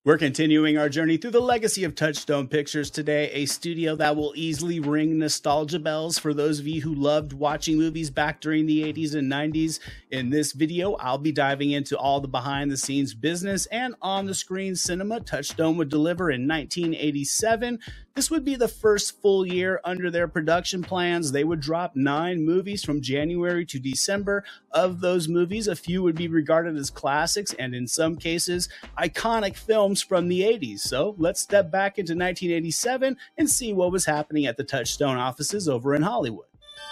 We're continuing our journey through the legacy of Touchstone Pictures today, a studio that will easily ring nostalgia bells for those of you who loved watching movies back during the 80s and 90s. In this video, I'll be diving into all the behind-the-scenes business and on-the-screen cinema Touchstone would deliver in 1987. This would be the first full year under their production plans. They would drop 9 movies from January to December. Of those movies, a few would be regarded as classics and in some cases, iconic films from the 80s. So let's step back into 1987 and see what was happening at the Touchstone offices over in Hollywood.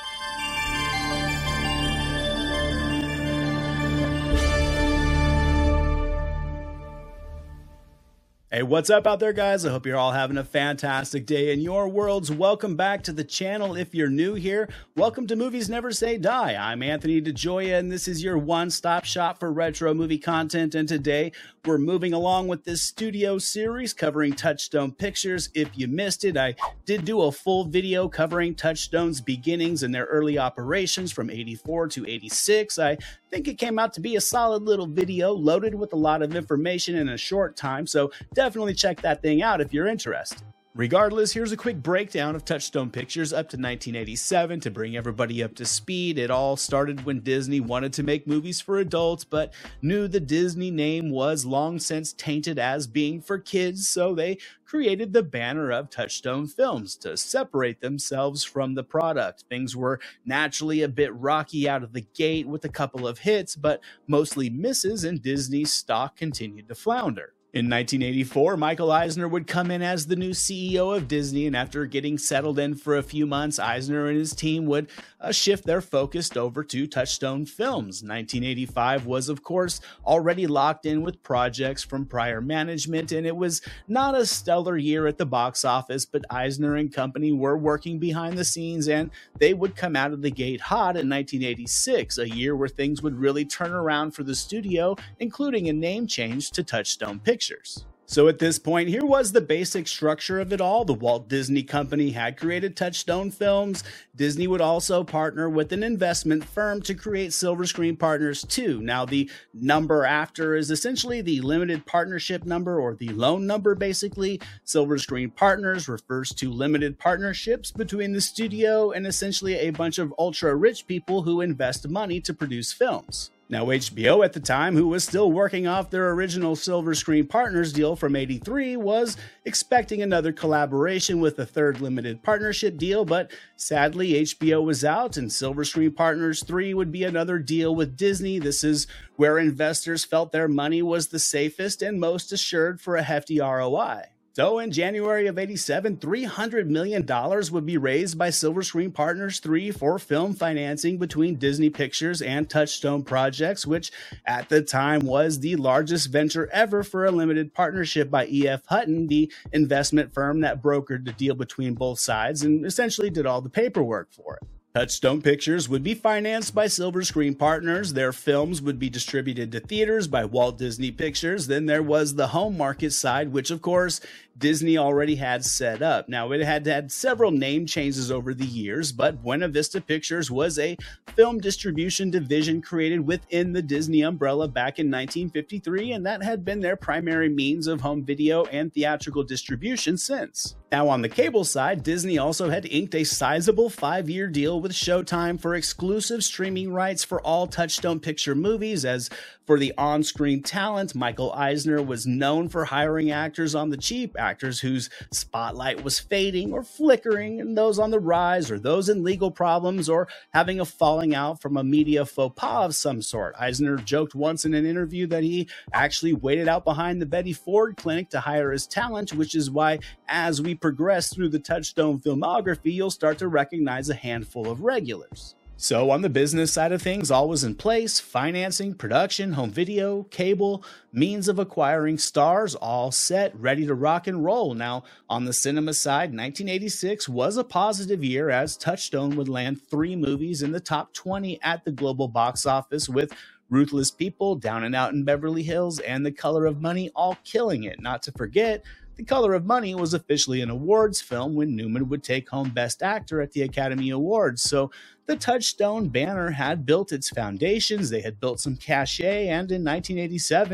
Hey, what's up out there, guys? I hope you're all having a fantastic day in your worlds. Welcome back to the channel. If you're new here, welcome to Movies Never Say Die. I'm Anthony DeJoya, and this is your one-stop shop for retro movie content. And today, we're moving along with this studio series covering Touchstone Pictures. If you missed it, I did do a full video covering Touchstone's beginnings and their early operations from 84 to 86. I think it came out to be a solid little video loaded with a lot of information in a short time, so definitely check that thing out if you're interested. Regardless, here's a quick breakdown of Touchstone Pictures up to 1987 to bring everybody up to speed. It all started when Disney wanted to make movies for adults, but knew the Disney name was long since tainted as being for kids, so they created the banner of Touchstone Films to separate themselves from the product. Things were naturally a bit rocky out of the gate with a couple of hits, but mostly misses, and Disney's stock continued to flounder. In 1984, Michael Eisner would come in as the new CEO of Disney, and after getting settled in for a few months, Eisner and his team would shift their focus over to Touchstone Films. 1985 was, of course, already locked in with projects from prior management, and it was not a stellar year at the box office, but Eisner and company were working behind the scenes, and they would come out of the gate hot in 1986, a year where things would really turn around for the studio, including a name change to Touchstone Pictures. So at this point, here was the basic structure of it all. The Walt Disney Company had created Touchstone Films. Disney would also partner with an investment firm to create Silver Screen Partners 2. Now, the number after is essentially the limited partnership number, or the loan number, basically. Silver Screen Partners refers to limited partnerships between the studio and essentially a bunch of ultra-rich people who invest money to produce films. Now, HBO at the time, who was still working off their original Silver Screen Partners deal from '83, was expecting another collaboration with a third limited partnership deal, but sadly, HBO was out, and Silver Screen Partners 3 would be another deal with Disney. This is where investors felt their money was the safest and most assured for a hefty ROI. So in January of '87, $300 million would be raised by Silver Screen Partners 3 for film financing between Disney Pictures and Touchstone Projects, which at the time was the largest venture ever for a limited partnership by E.F. Hutton, the investment firm that brokered the deal between both sides and essentially did all the paperwork for it. Touchstone Pictures would be financed by Silver Screen Partners. Their films would be distributed to theaters by Walt Disney Pictures. Then there was the home market side, which of course Disney already had set up. Now, it had had several name changes over the years, but Buena Vista Pictures was a film distribution division created within the Disney umbrella back in 1953, and that had been their primary means of home video and theatrical distribution since. Now, on the cable side, Disney also had inked a sizable 5-year deal with Showtime for exclusive streaming rights for all Touchstone Picture movies. As for the on-screen talent, Michael Eisner was known for hiring actors on the cheap, actors whose spotlight was fading or flickering, and those on the rise, or those in legal problems, or having a falling out from a media faux pas of some sort. Eisner joked once in an interview that he actually waited out behind the Betty Ford clinic to hire his talent, which is why, as we progress through the Touchstone filmography, you'll start to recognize a handful of regulars. So on the business side of things, all was in place: financing, production, home video, cable, means of acquiring stars, all set, ready to rock and roll. Now, on the cinema side, 1986 was a positive year as Touchstone would land 3 movies in the top 20 at the global box office, with Ruthless People, Down and Out in Beverly Hills, and The Color of Money all killing it. Not to forget, The Color of Money was officially an awards film when Newman would take home Best Actor at the Academy Awards, so the Touchstone banner had built its foundations, they had built some cachet, and in 1987,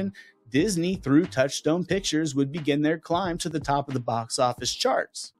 Disney, through Touchstone Pictures, would begin their climb to the top of the box office charts.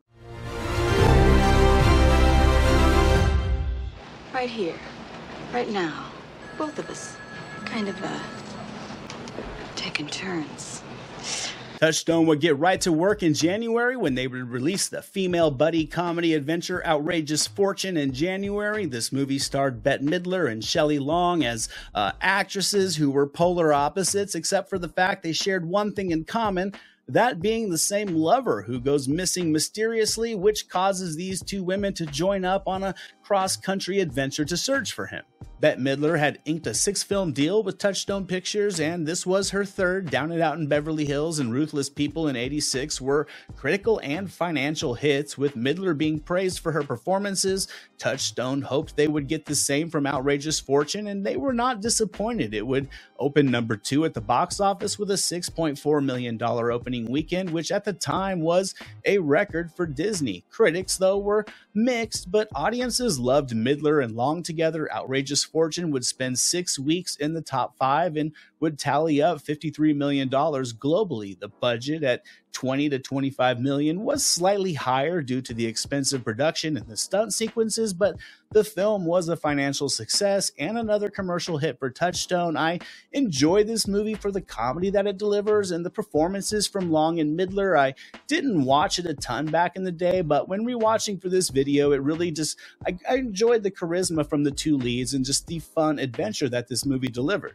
Right here, right now, both of us, kind of, taking turns. Touchstone would get right to work in January when they would release the female buddy comedy adventure Outrageous Fortune in January. This movie starred Bette Midler and Shelley Long as actresses who were polar opposites, except for the fact they shared one thing in common, that being the same lover who goes missing mysteriously, which causes these two women to join up on a cross-country adventure to search for him. Bette Midler had inked a 6-film deal with Touchstone Pictures, and this was her third. Down and Out in Beverly Hills and Ruthless People in '86 were critical and financial hits, with Midler being praised for her performances. Touchstone hoped they would get the same from Outrageous Fortune, and they were not disappointed. It would open number 2 at the box office with a $6.4 million opening weekend, which at the time was a record for Disney. Critics, though, were mixed, but audiences loved Midler and Long together. Outrageous Fortune would spend 6 weeks in the top 5 and would tally up $53 million globally. The budget at $20 to $25 million was slightly higher due to the expensive production and the stunt sequences, but the film was a financial success and another commercial hit for Touchstone. I enjoy this movie for the comedy that it delivers and the performances from Long and Midler. I didn't watch it a ton back in the day, but when rewatching for this video, it really just, I enjoyed the charisma from the two leads and just the fun adventure that this movie delivered.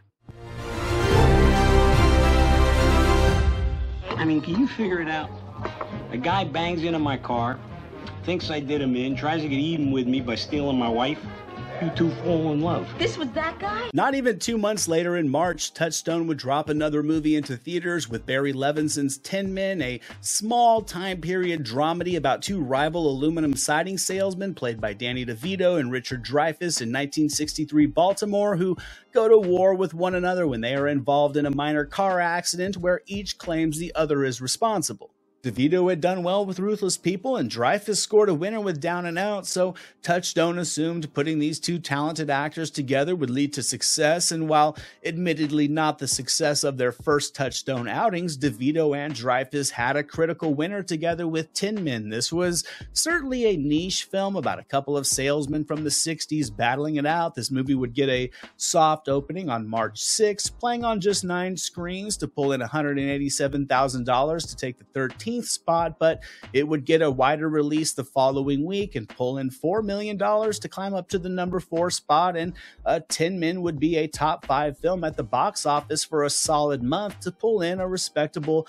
I mean, can you figure it out? A guy bangs into my car, thinks I did him in, tries to get even with me by stealing my wife. You two fall in love. This was that guy? Not even 2 months later, in March, Touchstone would drop another movie into theaters with Barry Levinson's Tin Men, a small time period dramedy about two rival aluminum siding salesmen played by Danny DeVito and Richard Dreyfuss in 1963 Baltimore, who go to war with one another when they are involved in a minor car accident where each claims the other is responsible. DeVito had done well with Ruthless People, and Dreyfuss scored a winner with Down and Out, so Touchstone assumed putting these two talented actors together would lead to success, and while admittedly not the success of their first Touchstone outings, DeVito and Dreyfuss had a critical winner together with Tin Men. This was certainly a niche film about a couple of salesmen from the 60s battling it out. This movie would get a soft opening on March 6th, playing on just 9 screens to pull in $187,000 to take the 13th spot, but it would get a wider release the following week and pull in $4 million to climb up to the number 4 spot, and Tin Men would be a top 5 film at the box office for a solid month to pull in a respectable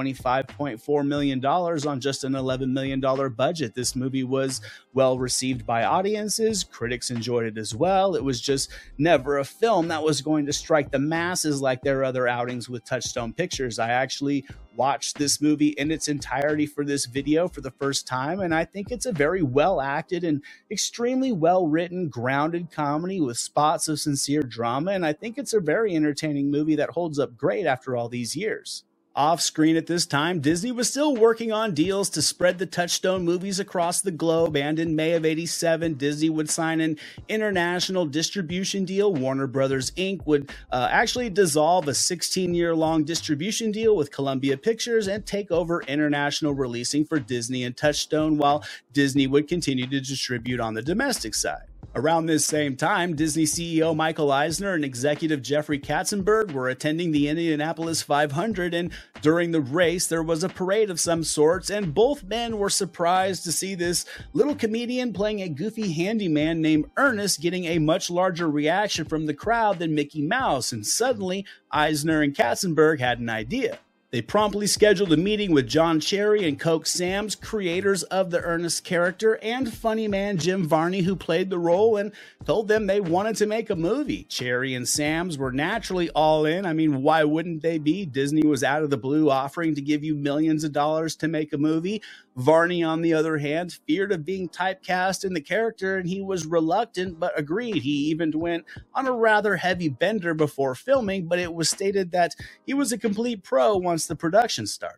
$25.4 million on just an $11 million budget. This movie was well received by audiences. Critics enjoyed it as well. It was just never a film that was going to strike the masses like their other outings with Touchstone Pictures. I actually watched this movie in its entirety for this video for the first time, and I think it's a very well acted and extremely well written, grounded comedy with spots of sincere drama, and I think it's a very entertaining movie that holds up great after all these years. Off screen at this time, Disney was still working on deals to spread the Touchstone movies across the globe, and in May of '87, Disney would sign an international distribution deal. Warner Brothers Inc. would actually dissolve a 16-year-long distribution deal with Columbia Pictures and take over international releasing for Disney and Touchstone, while Disney would continue to distribute on the domestic side. Around this same time, Disney CEO Michael Eisner and executive Jeffrey Katzenberg were attending the Indianapolis 500, and during the race, there was a parade of some sorts, and both men were surprised to see this little comedian playing a goofy handyman named Ernest getting a much larger reaction from the crowd than Mickey Mouse, and suddenly, Eisner and Katzenberg had an idea. They promptly scheduled a meeting with John Cherry and Coke Sam's, creators of the Ernest character, and funny man Jim Varney, who played the role, and told them they wanted to make a movie. Cherry and Sam's were naturally all in. I mean, why wouldn't they be? Disney was out of the blue offering to give you millions of dollars to make a movie. Varney, on the other hand, feared of being typecast in the character, and he was reluctant but agreed. He even went on a rather heavy bender before filming, but it was stated that he was a complete pro once the production started.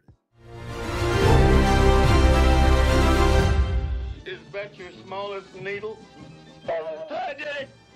Is that your smallest needle? I did it!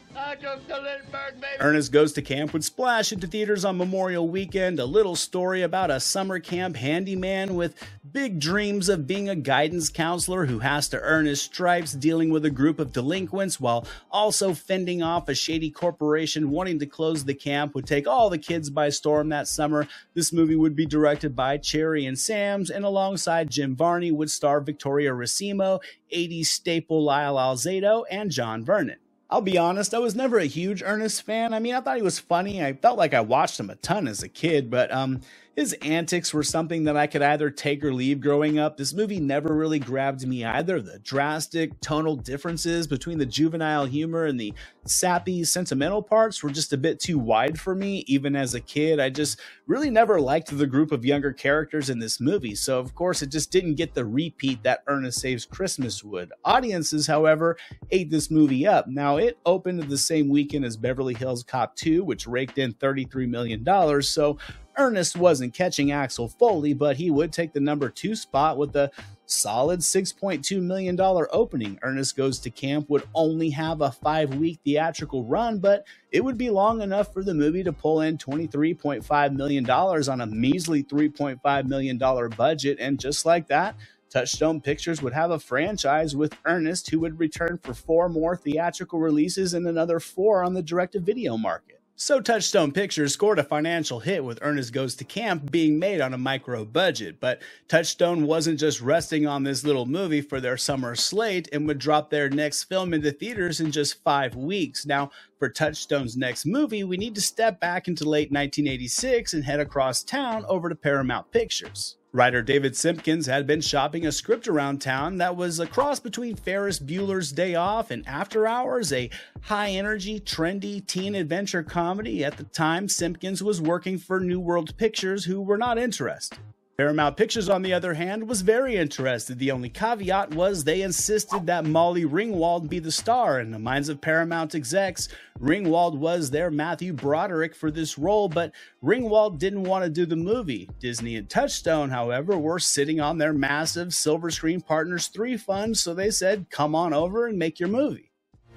Ernest Goes to Camp would splash into theaters on Memorial Weekend, a little story about a summer camp handyman with big dreams of being a guidance counselor who has to earn his stripes dealing with a group of delinquents while also fending off a shady corporation wanting to close the camp would take all the kids by storm that summer. This movie would be directed by Cherry and Sams, and alongside Jim Varney would star Victoria Racimo, 80s staple Lyle Alzado, and John Vernon. I'll be honest, I was never a huge Ernest fan. I mean, I thought he was funny. I felt like I watched him a ton as a kid, but his antics were something that I could either take or leave growing up. This movie never really grabbed me either. The drastic tonal differences between the juvenile humor and the sappy, sentimental parts were just a bit too wide for me. Even as a kid, I just really never liked the group of younger characters in this movie. So, of course, it just didn't get the repeat that Ernest Saves Christmas would. Audiences, however, ate this movie up. Now, it opened the same weekend as Beverly Hills Cop 2, which raked in $33 million. So, Ernest wasn't catching Axel Foley, but he would take the number 2 spot with a solid $6.2 million opening. Ernest Goes to Camp would only have a 5-week theatrical run, but it would be long enough for the movie to pull in $23.5 million on a measly $3.5 million budget, and just like that, Touchstone Pictures would have a franchise with Ernest, who would return for 4 more theatrical releases and another 4 on the direct-to-video market. So Touchstone Pictures scored a financial hit with Ernest Goes to Camp being made on a micro budget, but Touchstone wasn't just resting on this little movie for their summer slate and would drop their next film into theaters in just 5 weeks. Now, for Touchstone's next movie, we need to step back into late 1986 and head across town over to Paramount Pictures. Writer David Simpkins had been shopping a script around town that was a cross between Ferris Bueller's Day Off and After Hours, a high-energy, trendy teen adventure comedy. At the time, Simpkins was working for New World Pictures, who were not interested. Paramount Pictures, on the other hand, was very interested. The only caveat was they insisted that Molly Ringwald be the star. In the minds of Paramount execs, Ringwald was their Matthew Broderick for this role, but Ringwald didn't want to do the movie. Disney and Touchstone, however, were sitting on their massive Silver Screen Partners 3 fund, so they said, come on over and make your movie.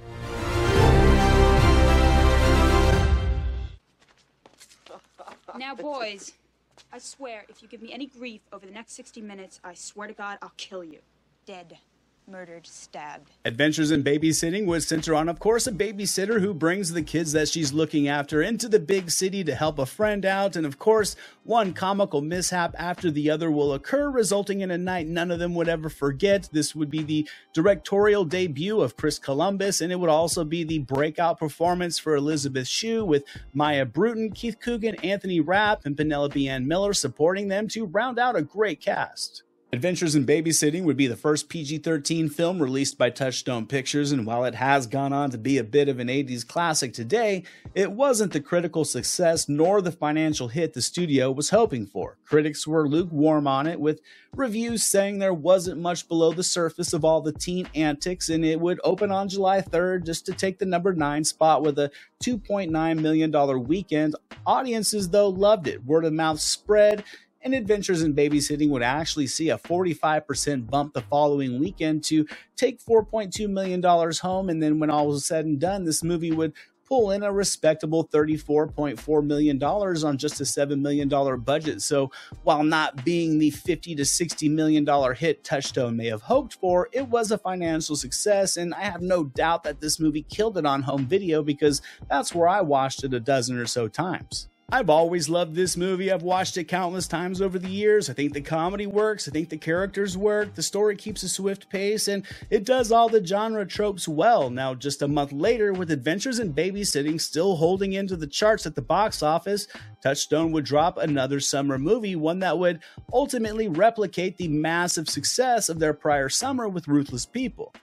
Now, boys, I swear, if you give me any grief over the next 60 minutes, I swear to God, I'll kill you. Dead. Murdered. Stabbed. Adventures in Babysitting would center on, of course, a babysitter who brings the kids that she's looking after into the big city to help a friend out, and of course, one comical mishap after the other will occur, resulting in a night none of them would ever forget. This would be the directorial debut of Chris Columbus, and it would also be the breakout performance for Elizabeth Shue, with Maya Bruton, Keith Coogan, Anthony Rapp, and Penelope Ann Miller supporting them to round out a great cast. Adventures in Babysitting would be the first PG-13 film released by Touchstone Pictures, and while it has gone on to be a bit of an 80s classic today, it wasn't the critical success nor the financial hit the studio was hoping for. Critics were lukewarm on it, with reviews saying there wasn't much below the surface of all the teen antics, and it would open on July 3rd just to take the number 9 spot with a $2.9 million weekend. Audiences, though, loved it. Word of mouth spread, and Adventures in Babysitting would actually see a 45% bump the following weekend to take $4.2 million home, and then when all was said and done, this movie would pull in a respectable $34.4 million on just a $7 million budget. So while not being the $50 to $60 million hit Touchstone may have hoped for, it was a financial success, and I have no doubt that this movie killed it on home video because that's where I watched it a dozen or so times. I've always loved this movie. I've watched it countless times over the years. I think the comedy works. I think the characters work. The story keeps a swift pace, and it does all the genre tropes well. Now, just a month later, with Adventures in Babysitting still holding into the charts at the box office, Touchstone would drop another summer movie, one that would ultimately replicate the massive success of their prior summer with Ruthless People.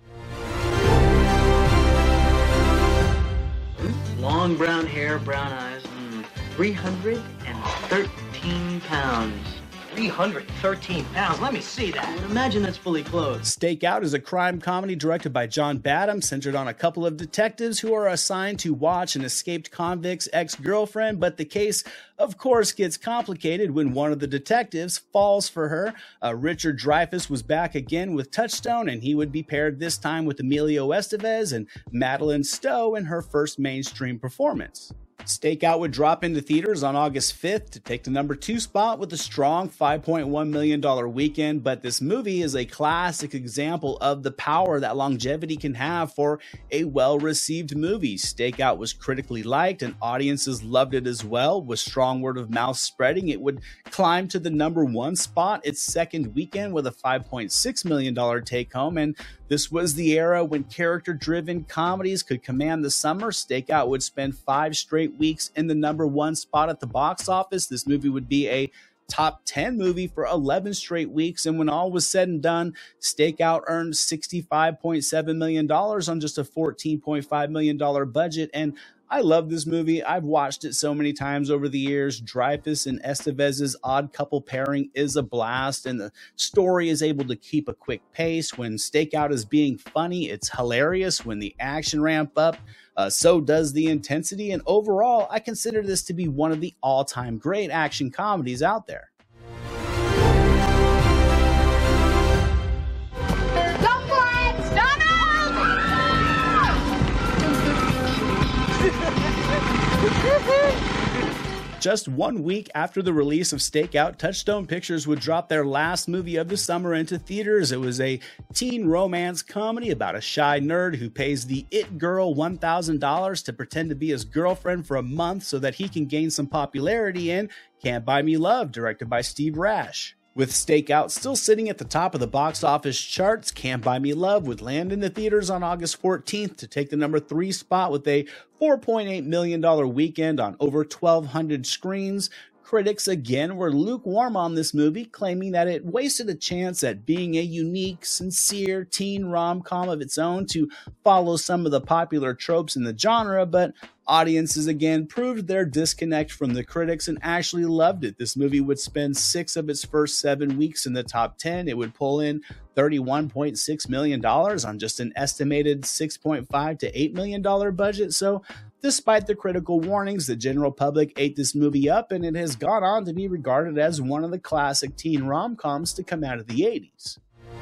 Long brown hair, brown eyes. 313 pounds. 313 pounds. Let me see that. I would imagine that's fully clothed. Stakeout is a crime comedy directed by John Badham, centered on a couple of detectives who are assigned to watch an escaped convict's ex-girlfriend, but the case, of course, gets complicated when one of the detectives falls for her. Richard Dreyfuss was back again with Touchstone, and he would be paired this time with Emilio Estevez and Madeline Stowe in her first mainstream performance. Stakeout would drop into theaters on August 5th to take the number 2 spot with a strong $5.1 million weekend, but this movie is a classic example of the power that longevity can have for a well-received movie. Stakeout was critically liked and audiences loved it as well. With strong word of mouth spreading, it would climb to the number 1 spot its second weekend with a $5.6 million take home, and this was the era when character-driven comedies could command the summer. Stakeout would spend 5 straight weeks in the number 1 spot at the box office. This movie would be a top 10 movie for 11 straight weeks, and when all was said and done, Stakeout earned $65.7 million on just a $14.5 million budget, and I love this movie. I've watched it so many times over the years. Dreyfuss and Estevez's odd couple pairing is a blast, and the story is able to keep a quick pace. When Stakeout is being funny, it's hilarious. When the action ramp up, so does the intensity. And overall, I consider this to be one of the all-time great action comedies out there. Go for it! Stop it! Just 1 week after the release of Stakeout, Touchstone Pictures would drop their last movie of the summer into theaters. It was a teen romance comedy about a shy nerd who pays the it girl $1,000 to pretend to be his girlfriend for a month so that he can gain some popularity in Can't Buy Me Love, directed by Steve Rash. With Stakeout still sitting at the top of the box office charts, Can't Buy Me Love would land in the theaters on August 14th to take the number 3 spot with a $4.8 million weekend on over 1,200 screens. Critics again were lukewarm on this movie, claiming that it wasted a chance at being a unique, sincere teen rom-com of its own to follow some of the popular tropes in the genre, but audiences again proved their disconnect from the critics and actually loved it. This movie would spend 6 of its first 7 weeks in the top 10. It would pull in $31.6 million on just an estimated $6.5 to $8 million budget. So despite the critical warnings, the general public ate this movie up, and it has gone on to be regarded as one of the classic teen rom-coms to come out of the 80s.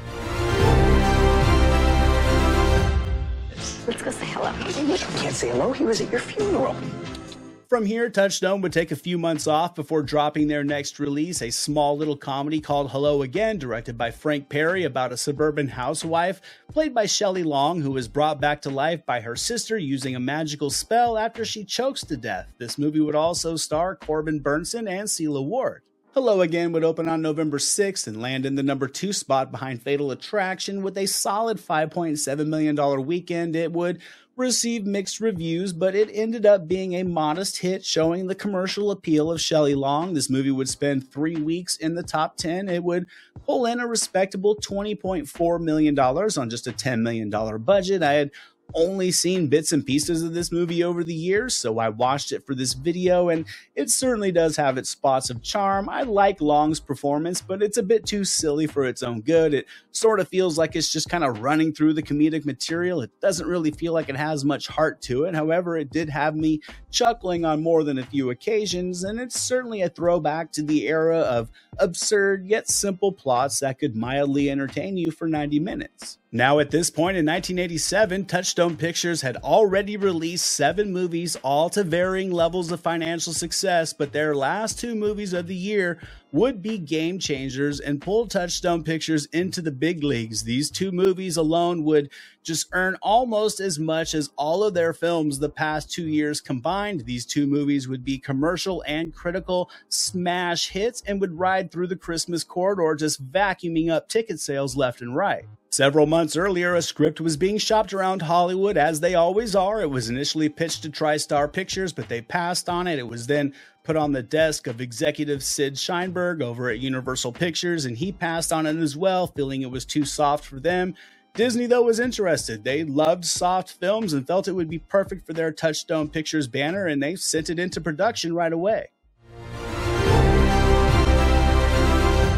Let's go say hello. You can't say hello. He was at your funeral. From here, Touchstone would take a few months off before dropping their next release, a small little comedy called Hello Again, directed by Frank Perry, about a suburban housewife played by Shelley Long, who was brought back to life by her sister using a magical spell after she chokes to death. This movie would also star Corbin Burnson and Celia Ward. Hello Again would open on November 6th and land in the number 2 spot behind Fatal Attraction with a solid $5.7 million weekend. It would receive mixed reviews, but it ended up being a modest hit, showing the commercial appeal of Shelley Long. This movie would spend 3 weeks in the top 10. It would pull in a respectable $20.4 million on just a $10 million budget. I had only seen bits and pieces of this movie over the years, so I watched it for this video, and it certainly does have its spots of charm. I like Long's performance, but it's a bit too silly for its own good. It sort of feels like it's just kind of running through the comedic material. It doesn't really feel like it has much heart to it. However, it did have me chuckling on more than a few occasions, and it's certainly a throwback to the era of absurd yet simple plots that could mildly entertain you for 90 minutes. Now at this point in 1987, Touchstone Pictures had already released 7 movies, all to varying levels of financial success, but their last 2 movies of the year would be game changers and pull Touchstone Pictures into the big leagues. These 2 movies alone would just earn almost as much as all of their films the past 2 years combined. These 2 movies would be commercial and critical smash hits and would ride through the Christmas corridor, just vacuuming up ticket sales left and right. Several months earlier, a script was being shopped around Hollywood, as they always are. It was initially pitched to TriStar Pictures, but they passed on it. It was then put on the desk of executive Sid Sheinberg over at Universal Pictures, and he passed on it as well, feeling it was too soft for them. Disney, though, was interested. They loved soft films and felt it would be perfect for their Touchstone Pictures banner, and they sent it into production right away.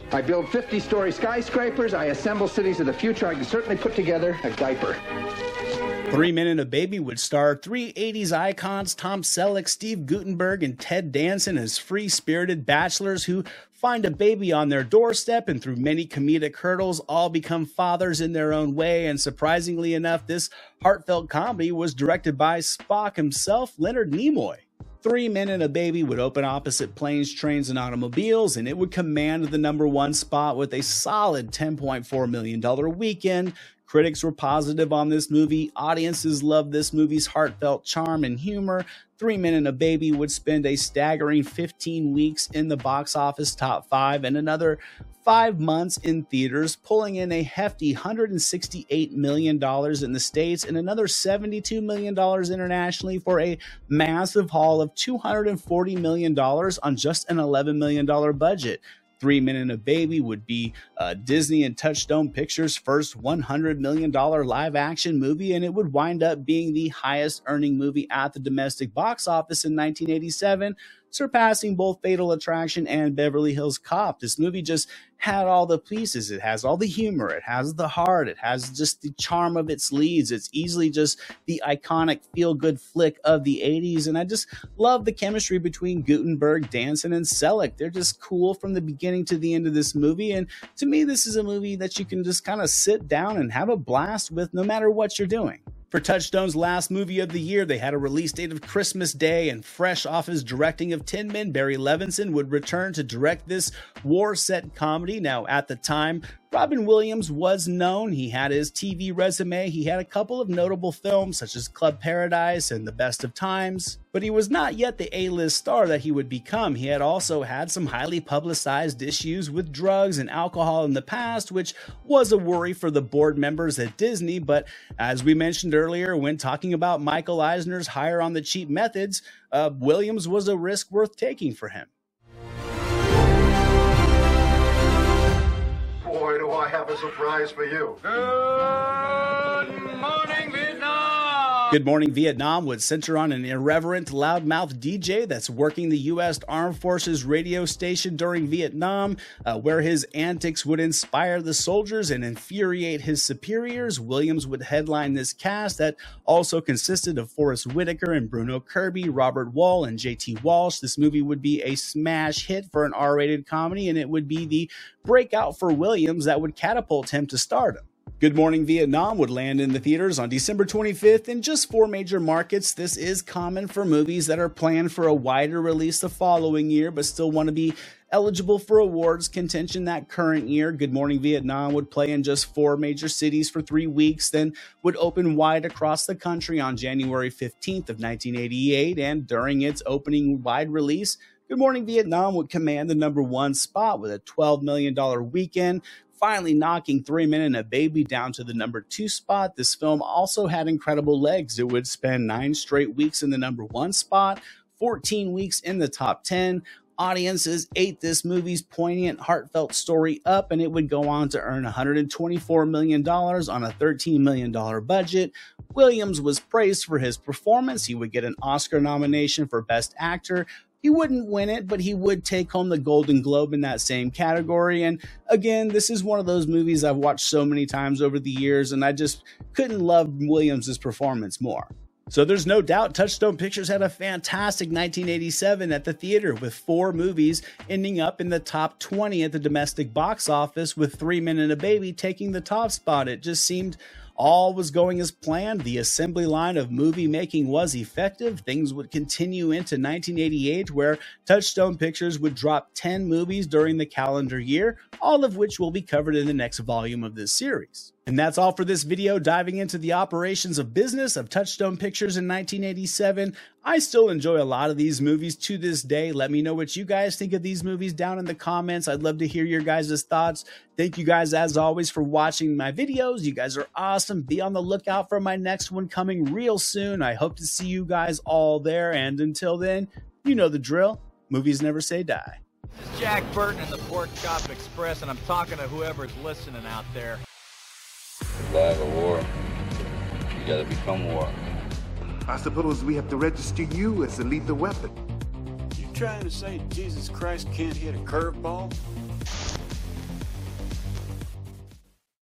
I build 50-story skyscrapers. I assemble cities of the future. I can certainly put together a diaper. 3 Men and a Baby would star three 80s icons, Tom Selleck, Steve Guttenberg, and Ted Danson, as free-spirited bachelors who find a baby on their doorstep and through many comedic hurdles all become fathers in their own way. And surprisingly enough, this heartfelt comedy was directed by Spock himself, Leonard Nimoy. 3 Men and a Baby would open opposite Planes, Trains, and Automobiles, and it would command the #1 spot with a solid $10.4 million weekend. Critics were positive on this movie. Audiences loved this movie's heartfelt charm and humor. 3 Men and a Baby would spend a staggering 15 weeks in the box office top 5 and another 5 months in theaters, pulling in a hefty $168 million in the States and another $72 million internationally for a massive haul of $240 million on just an $11 million budget. 3 Men and a Baby would be Disney and Touchstone Pictures' first $100 million live-action movie, and it would wind up being the highest-earning movie at the domestic box office in 1987, surpassing both Fatal Attraction and Beverly Hills Cop. This movie just had all the pieces. It has all the humor. It has the heart. It has just the charm of its leads. It's easily just the iconic feel-good flick of the 80s. And I just love the chemistry between Guttenberg, Danson, and Selleck. They're just cool from the beginning to the end of this movie. And to me, this is a movie that you can just kind of sit down and have a blast with no matter what you're doing. For Touchstone's last movie of the year, they had a release date of Christmas Day, and fresh off his directing of Tin Men, Barry Levinson would return to direct this war-set comedy. Now, at the time, Robin Williams was known. He had his TV resume. He had a couple of notable films such as Club Paradise and The Best of Times, but he was not yet the A-list star that he would become. He had also had some highly publicized issues with drugs and alcohol in the past, which was a worry for the board members at Disney. But as we mentioned earlier, when talking about Michael Eisner's hire on the cheap methods, Williams was a risk worth taking for him. Boy, do I have a surprise for you. Good morning, Vietnam! Good Morning Vietnam would center on an irreverent, loudmouth DJ that's working the U.S. Armed Forces radio station during Vietnam, where his antics would inspire the soldiers and infuriate his superiors. Williams would headline this cast that also consisted of Forrest Whitaker and Bruno Kirby, Robert Wall, and J.T. Walsh. This movie would be a smash hit for an R-rated comedy, and it would be the breakout for Williams that would catapult him to stardom. Good Morning Vietnam would land in the theaters on December 25th in just 4 major markets. This is common for movies that are planned for a wider release the following year, but still want to be eligible for awards contention that current year. Good Morning Vietnam would play in just 4 major cities for 3 weeks, then would open wide across the country on January 15th of 1988, and during its opening wide release, Good Morning Vietnam would command the #1 spot with a $12 million weekend, finally knocking 3 Men and a Baby down to the #2 spot. This film also had incredible legs. It would spend 9 straight weeks in the #1 spot, 14 weeks in the top 10. Audiences ate this movie's poignant, heartfelt story up, and it would go on to earn $124 million on a $13 million budget. Williams was praised for his performance. He would get an Oscar nomination for Best Actor. He wouldn't win it, but he would take home the Golden Globe in that same category. And again, this is one of those movies I've watched so many times over the years, and I just couldn't love Williams' performance more. So there's no doubt Touchstone Pictures had a fantastic 1987 at the theater, with 4 movies ending up in the top 20 at the domestic box office, with 3 Men and a Baby taking the top spot. It just seemed all was going as planned. The assembly line of movie making was effective. Things would continue into 1988, where Touchstone Pictures would drop 10 movies during the calendar year, all of which will be covered in the next volume of this series. And that's all for this video, diving into the operations of business of Touchstone Pictures in 1987. I still enjoy a lot of these movies to this day. Let me know what you guys think of these movies down in the comments. I'd love to hear your guys' thoughts. Thank you guys, as always, for watching my videos. You guys are awesome. Be on the lookout for my next one coming real soon. I hope to see you guys all there. And until then, you know the drill. Movies never say die. This is Jack Burton in the Pork Chop Express, and I'm talking to whoever's listening out there. Survive a war, you gotta become war. I suppose we have to register you as a lethal weapon. You trying to say Jesus Christ can't hit a curveball?